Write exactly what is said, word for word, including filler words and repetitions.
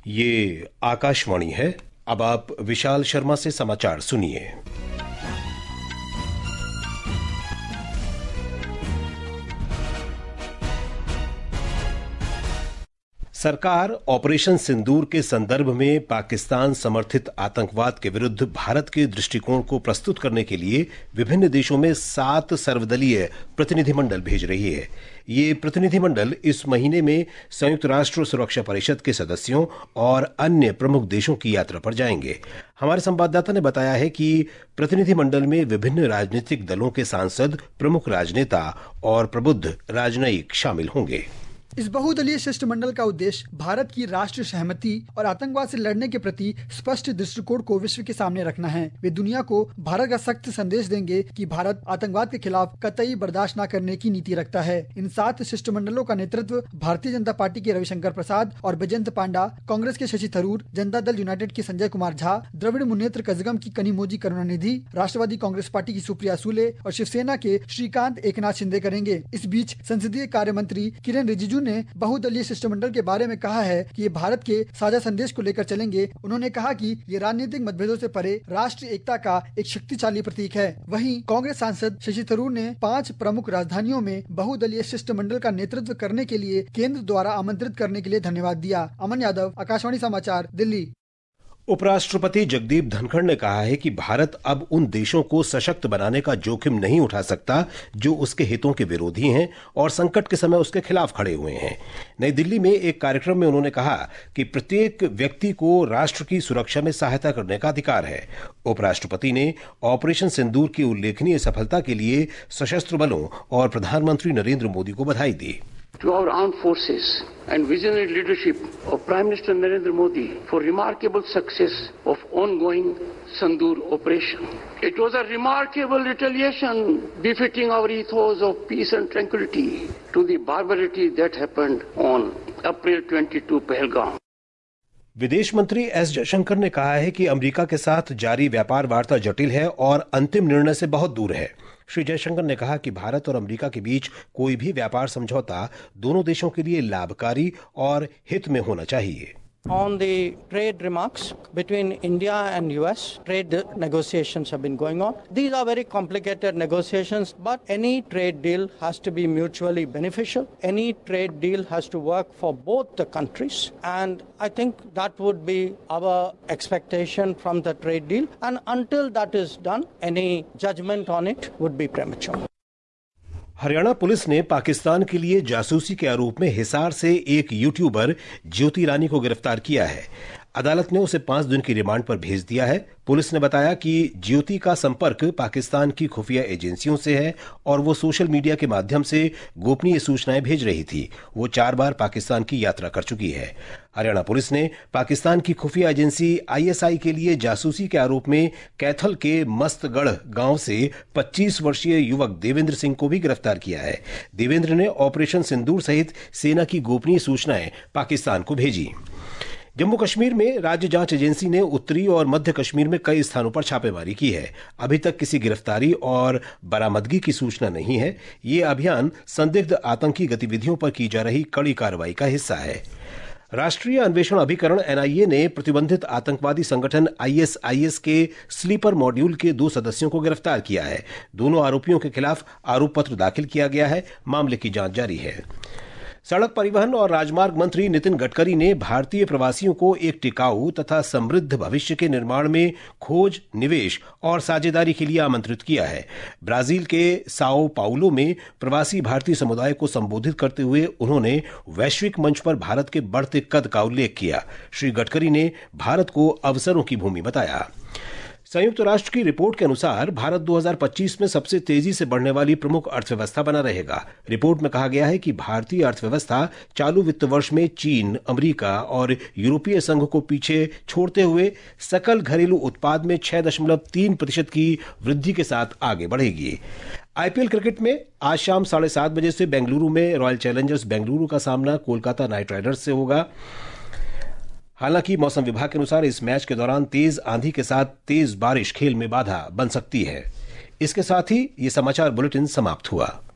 ये आकाशवाणी है। अब आप विशाल शर्मा से समाचार सुनिए। सरकार ऑपरेशन सिंदूर के संदर्भ में पाकिस्तान समर्थित आतंकवाद के विरुद्ध भारत के दृष्टिकोण को प्रस्तुत करने के लिए विभिन्न देशों में सात सर्वदलीय प्रतिनिधिमंडल भेज रही है। ये प्रतिनिधिमंडल इस महीने में संयुक्त राष्ट्र सुरक्षा परिषद के सदस्यों और अन्य प्रमुख देशों की यात्रा पर जाएंगे। हमारे संवाददाता ने बताया है कि प्रतिनिधिमंडल में विभिन्न राजनीतिक दलों के सांसद, प्रमुख राजनेता और प्रबुद्ध राजनयिक शामिल होंगे। इस बहुदलीय शिष्टमंडल का उद्देश्य भारत की राष्ट्रीय सहमति और आतंकवाद से लड़ने के प्रति स्पष्ट दृष्टिकोण को विश्व के सामने रखना है। वे दुनिया को भारत का सख्त संदेश देंगे कि भारत आतंकवाद के खिलाफ कतई बर्दाश्त न करने की नीति रखता है। इन सात शिष्टमंडलों का नेतृत्व भारतीय जनता पार्टी के रविशंकर प्रसाद और बैजयंत पांडा, कांग्रेस के शशि थरूर, जनता दल यूनाइटेड के संजय कुमार झा, द्रविड़ मुन्नेत्र कजगम की कनिमोझी करुणानिधि, राष्ट्रवादी कांग्रेस पार्टी की सुप्रिया सुले और शिवसेना के श्रीकांत एकनाथ शिंदे करेंगे। इस बीच संसदीय कार्य मंत्री किरेन रिजिजू ने बहुदलीय शिष्टमंडल के बारे में कहा है कि ये भारत के साझा संदेश को लेकर चलेंगे। उन्होंने कहा कि ये राजनीतिक मतभेदों से परे राष्ट्रीय एकता का एक शक्तिशाली प्रतीक है। वहीं कांग्रेस सांसद शशि थरूर ने पांच प्रमुख राजधानियों में बहुदलीय शिष्टमंडल का नेतृत्व करने के लिए केंद्र द्वारा आमंत्रित करने के लिए धन्यवाद दिया। अमन यादव, आकाशवाणी समाचार, दिल्ली। उपराष्ट्रपति जगदीप धनखड़ ने कहा है कि भारत अब उन देशों को सशक्त बनाने का जोखिम नहीं उठा सकता जो उसके हितों के विरोधी हैं और संकट के समय उसके खिलाफ खड़े हुए हैं। नई दिल्ली में एक कार्यक्रम में उन्होंने कहा कि प्रत्येक व्यक्ति को राष्ट्र की सुरक्षा में सहायता करने का अधिकार है। उपराष्ट्रपति ने ऑपरेशन सिंदूर की उल्लेखनीय सफलता के लिए सशस्त्र बलों और प्रधानमंत्री नरेंद्र मोदी को बधाई दी। To our armed forces and visionary leadership of Prime Minister Narendra Modi for remarkable success of ongoing Sindoor operation. It was a remarkable retaliation befitting our ethos of peace and tranquility to the barbarity that happened on April twenty-second Pahalgam. विदेश मंत्री S Jaishankar ने कहा है कि America के साथ जारी व्यापार वार्ता जटिल है और अंतिम निर्णय से बहुत दूर है। श्री जयशंकर ने कहा कि भारत और अमेरिका के बीच कोई भी व्यापार समझौता दोनों देशों के लिए लाभकारी और हित में होना चाहिए। On the trade remarks between India and U S, trade negotiations have been going on. These are very complicated negotiations, but any trade deal has to be mutually beneficial. Any trade deal has to work for both the countries, and I think that would be our expectation from the trade deal. And until that is done, any judgment on it would be premature. Haryana police ने पाकिस्तान के लिए जासूसी के आरोप में हिसार से एक YouTuber ज्योति रानी को गिरफ्तार किया है। अदालत ने उसे पांच दिन की रिमांड पर भेज दिया है। पुलिस ने बताया कि ज्योति का संपर्क पाकिस्तान की खुफिया एजेंसियों से है और वो सोशल मीडिया के माध्यम से गोपनीय सूचनाएं भेज रही थी। वो चार बार पाकिस्तान की यात्रा कर चुकी है। हरियाणा पुलिस ने पाकिस्तान की खुफिया एजेंसी आई एस आई के लिए जासूसी के आरोप में कैथल के मस्तगढ़ गांव से पच्चीस वर्षीय युवक देवेंद्र सिंह को भी गिरफ्तार किया है। देवेंद्र ने ऑपरेशन सिंदूर सहित सेना की गोपनीय सूचनाएं पाकिस्तान को भेजी। जम्मू कश्मीर में राज्य जांच एजेंसी ने उत्तरी और मध्य कश्मीर में कई स्थानों पर छापेमारी की है। अभी तक किसी गिरफ्तारी और बरामदगी की सूचना नहीं है। ये अभियान संदिग्ध आतंकी गतिविधियों पर की जा रही कड़ी कार्रवाई का हिस्सा है। राष्ट्रीय अन्वेषण अभिकरण एन आई ए ने प्रतिबंधित आतंकवादी संगठन आई एस आई एस के स्लीपर मॉड्यूल के दो सदस्यों को गिरफ्तार किया है। दोनों आरोपियों के खिलाफ आरोप पत्र दाखिल किया गया है। मामले की जांच जारी है। सड़क परिवहन और राजमार्ग मंत्री नितिन गडकरी ने भारतीय प्रवासियों को एक टिकाऊ तथा समृद्ध भविष्य के निर्माण में खोज, निवेश और साझेदारी के लिए आमंत्रित किया है। ब्राजील के साओ पाउलो में प्रवासी भारतीय समुदाय को संबोधित करते हुए उन्होंने वैश्विक मंच पर भारत के बढ़ते कद का उल्लेख किया। श्री गडकरी ने भारत को अवसरों की भूमि बताया। संयुक्त राष्ट्र की रिपोर्ट के अनुसार भारत दो हज़ार पच्चीस में सबसे तेजी से बढ़ने वाली प्रमुख अर्थव्यवस्था बना रहेगा। रिपोर्ट में कहा गया है कि भारतीय अर्थव्यवस्था चालू वित्त वर्ष में चीन, अमेरिका और यूरोपीय संघ को पीछे छोड़ते हुए सकल घरेलू उत्पाद में छह दशमलव तीन प्रतिशत की वृद्धि के साथ आगे बढ़ेगी। आई पी एल क्रिकेट में आज शाम साढ़े सात बजे से बेंगलुरु में रॉयल चैलेंजर्स बेंगलुरु का सामना कोलकाता नाइट राइडर्स से होगा। हालांकि मौसम विभाग के अनुसार इस मैच के दौरान तेज आंधी के साथ तेज बारिश खेल में बाधा बन सकती है। इसके साथ ही ये समाचार बुलेटिन समाप्त हुआ।